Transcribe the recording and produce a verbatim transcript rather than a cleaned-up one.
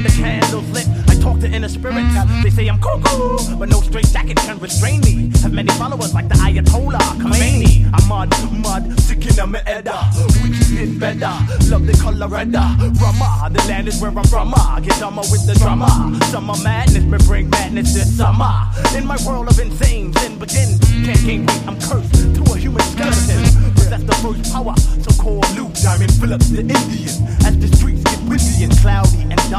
when the candle's lit. I talk to inner spirits. They say I'm cuckoo, but no straight jacket can restrain me. Have many followers like the Ayatollah Khomeini. I'm mud, mud, sick in a me'eda. We keep it better, love the color red. Rama, the land is where I'm from. Get dumber with the drama. Summer madness may bring madness this summer. In my world of insane, sin begins. Can't gain weight, I'm cursed to a human skeleton. Possess the first power, so-called Luke Diamond Phillips the Indian. As the streets get windy and cloudy and dark.